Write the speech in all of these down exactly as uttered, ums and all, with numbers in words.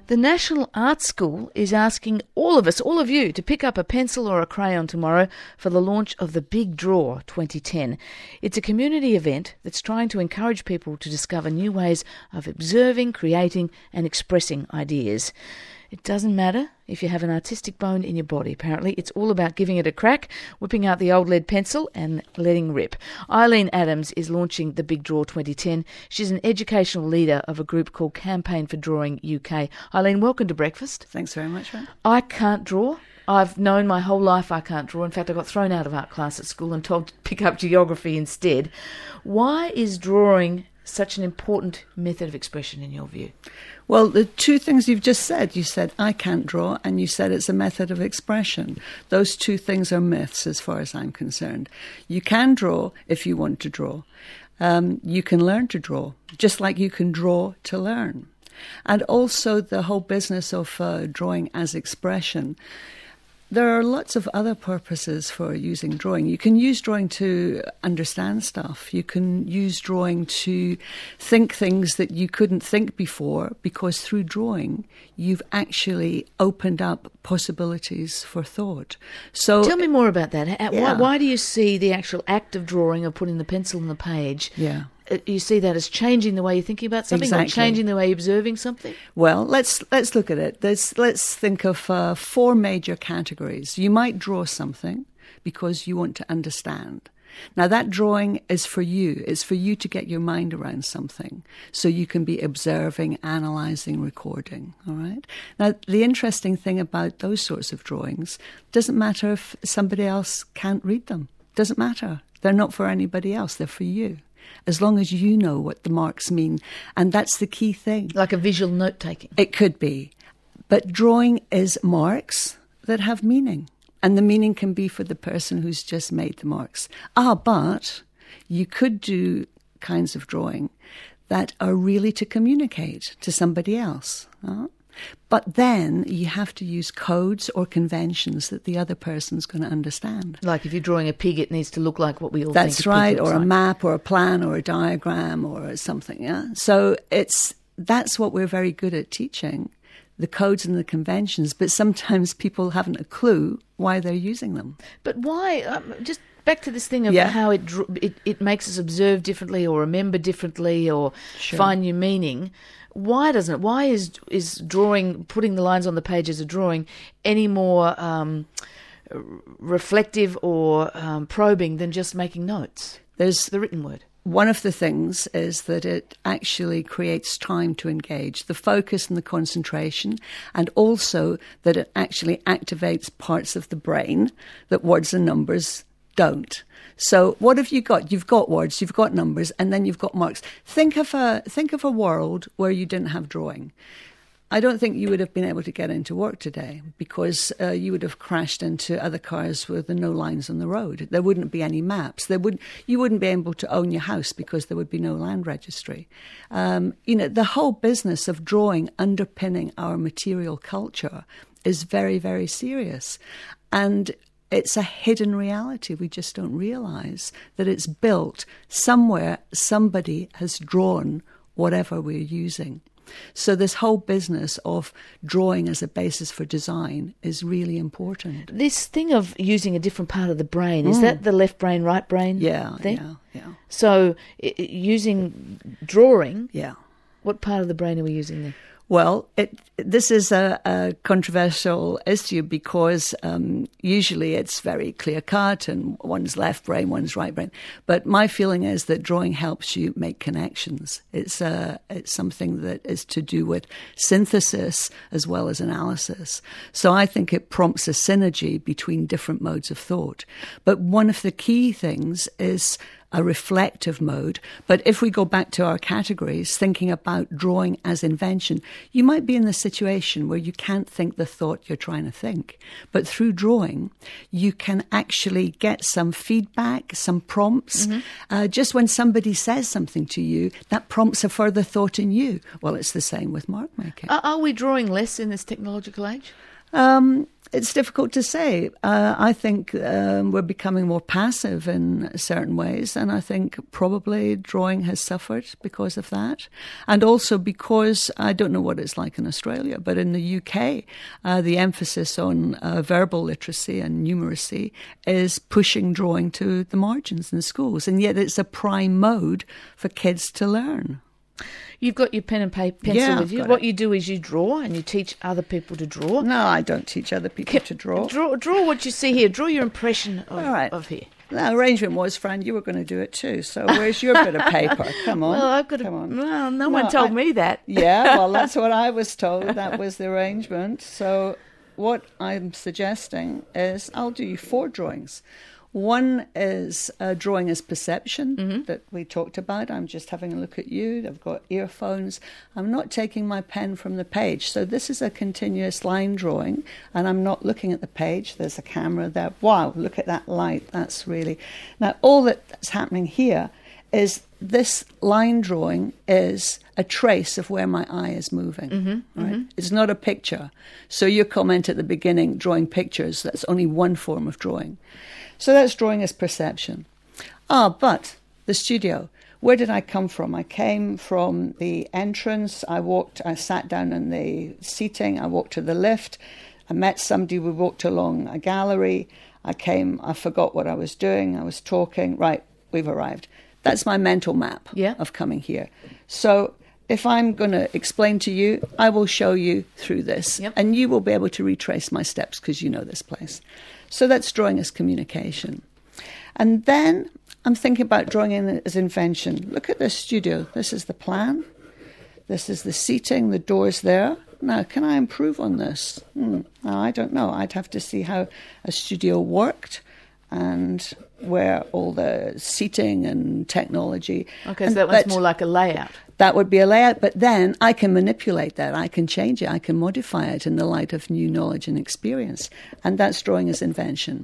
The National Art School is asking all of us, all of you, to pick up a pencil or a crayon tomorrow for the launch of the Big Draw twenty ten. It's a community event that's trying to encourage people to discover new ways of observing, creating and expressing ideas. It doesn't matter if you have an artistic bone in your body. Apparently, it's all about giving it a crack, whipping out the old lead pencil and letting rip. Eileen Adams is launching the Big Draw twenty ten. She's an educational leader of a group called Campaign for Drawing U K. Eileen, welcome to breakfast. Thanks very much, Ron. I can't draw. I've known my whole life I can't draw. In fact, I got thrown out of art class at school and told to pick up geography instead. Why is drawing such an important method of expression in your view? Well, the two things you've just said, you said, I can't draw, and you said it's a method of expression. Those two things are myths as far as I'm concerned. You can draw if you want to draw. Um, you can learn to draw, just like you can draw to learn. And also the whole business of uh, drawing as expression. There are lots of other purposes for using drawing. You can use drawing to understand stuff. You can use drawing to think things that you couldn't think before, because through drawing, you've actually opened up possibilities for thought. So, tell me more about that. Yeah. Why, why do you see the actual act of drawing, of putting the pencil on the page, yeah. you see that as changing the way you're thinking about something, exactly. or changing the way you're observing something? Well, let's let's look at it. There's, let's think of uh, four major categories. You might draw something because you want to understand. Now, that drawing is for you. It's for you to get your mind around something so you can be observing, analysing, recording, all right? Now, the interesting thing about those sorts of drawings, doesn't matter if somebody else can't read them. Doesn't matter. They're not for anybody else. They're for you, as long as you know what the marks mean. And that's the key thing. Like a visual note-taking? It could be. But drawing is marks that have meaning. And the meaning can be for the person who's just made the marks. Ah, but you could do kinds of drawing that are really to communicate to somebody else. Uh? But then you have to use codes or conventions that the other person's going to understand. Like if you're drawing a pig, it needs to look like what we all That's think a right, pig looks or a like. map or a plan or a diagram or something. Yeah. So it's that's what we're very good at teaching, the codes and the conventions. But sometimes people haven't a clue why they're using them. But why? Um, just back to this thing of Yeah. how it, dr- it it makes us observe differently or remember differently or Sure. find new meaning. Why doesn't it? Why is is drawing, putting the lines on the page as a drawing, any more um, reflective or um, probing than just making notes? There's The written word. One of the things is that it actually creates time to engage, the focus and the concentration, and also that it actually activates parts of the brain that words and numbers don't. So what have you got? You've got words, you've got numbers, and then you've got marks. Think of a think of a world where you didn't have drawing. I don't think you would have been able to get into work today, because uh, you would have crashed into other cars with no lines on the road. There wouldn't be any maps. There would you wouldn't be able to own your house because there would be no land registry. Um, you know, the whole business of drawing underpinning our material culture is very, very serious. And it's a hidden reality. We just don't realise that it's built somewhere. Somebody has drawn whatever we're using. So this whole business of drawing as a basis for design is really important. This thing of using a different part of the brain, is Mm. that the left brain, right brain Yeah, thing? yeah, yeah. So I- I- using drawing, Yeah. what part of the brain are we using there? Well, it, this is a, a controversial issue because um, usually it's very clear-cut and one's left brain, one's right brain. But my feeling is that drawing helps you make connections. It's, uh, it's something that is to do with synthesis as well as analysis. So I think it prompts a synergy between different modes of thought. But one of the key things is a reflective mode. But if we go back to our categories, thinking about drawing as invention, you might be in the situation where you can't think the thought you're trying to think. But through drawing, you can actually get some feedback, some prompts. Mm-hmm. Uh, just when somebody says something to you, that prompts a further thought in you. Well, it's the same with mark making. Are, are we drawing less in this technological age? Um, it's difficult to say. Uh, I think um, we're becoming more passive in certain ways, and I think probably drawing has suffered because of that. And also because, I don't know what it's like in Australia, but in the U K, uh, the emphasis on uh, verbal literacy and numeracy is pushing drawing to the margins in schools, and yet it's a prime mode for kids to learn. You've got your pen and paper, pencil Yeah, with you. I've got What it. you do is you draw and you teach other people to draw. No, I don't teach other people to draw. Draw, draw what you see here. Draw your impression of, All right. of here. The arrangement was, Fran, you were going to do it too. So where's your bit of paper? Come on. Well, I've got Come a, on. well, no, No, one told I- me that. Yeah, well, that's what I was told. That was the arrangement. So what I'm suggesting is I'll do you four drawings. One is uh, drawing as perception Mm-hmm. that we talked about. I'm just having a look at you. I've got earphones. I'm not taking my pen from the page. So this is a continuous line drawing, and I'm not looking at the page. There's a camera there. Wow, look at that light. That's really... Now, all that's happening here is this line drawing is a trace of where my eye is moving. Mm-hmm, right? It's not a picture. So your comment at the beginning, drawing pictures, that's only one form of drawing. So that's drawing as perception. Ah, but the studio, where did I come from? I came from the entrance. I walked, I sat down in the seating. I walked to the lift. I met somebody. We walked along a gallery. I came, I forgot what I was doing. I was talking. Right, we've arrived. That's my mental map Yeah. of coming here. So if I'm going to explain to you, I will show you through this. Yep. And you will be able to retrace my steps because you know this place. So that's drawing as communication. And then I'm thinking about drawing in as invention. Look at this studio. This is the plan. This is the seating, the doors there. Now, can I improve on this? Hmm. Now, I don't know. I'd have to see how a studio worked and where all the seating and technology. Okay, so and that one's but more like a layout. That would be a layout, but then I can manipulate that. I can change it. I can modify it in the light of new knowledge and experience. And that's drawing as invention.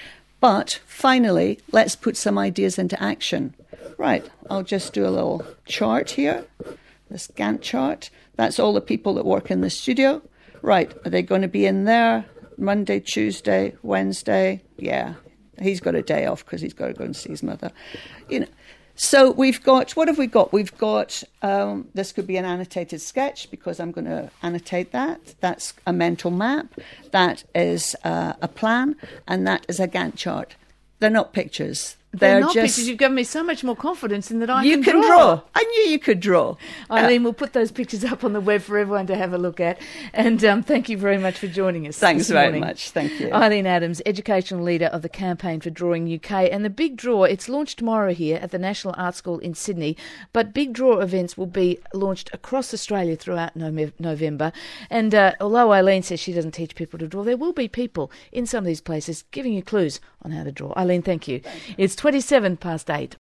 But finally, let's put some ideas into action. Right, I'll just do a little chart here, this Gantt chart. That's all the people that work in the studio. Right, are they going to be in there Monday, Tuesday, Wednesday? Yeah, he's got a day off because he's got to go and see his mother. You know. So we've got, what have we got? We've got, um, this could be an annotated sketch because I'm going to annotate that. That's a mental map. That is uh, a plan. And that is a Gantt chart. They're not pictures. They're, They're not just, pictures. You've given me so much more confidence in that I you can, can draw. I knew you could draw. Eileen, we'll put those pictures up on the web for everyone to have a look at. And um, thank you very much for joining us. Thanks this very morning. much. Thank you. Eileen Adams, educational leader of the Campaign for Drawing U K. And the Big Draw, it's launched tomorrow here at the National Art School in Sydney. But Big Draw events will be launched across Australia throughout no- November. And uh, although Eileen says she doesn't teach people to draw, there will be people in some of these places giving you clues on how to draw. Eileen, thank you. Thank you. It's twenty-seven past eight.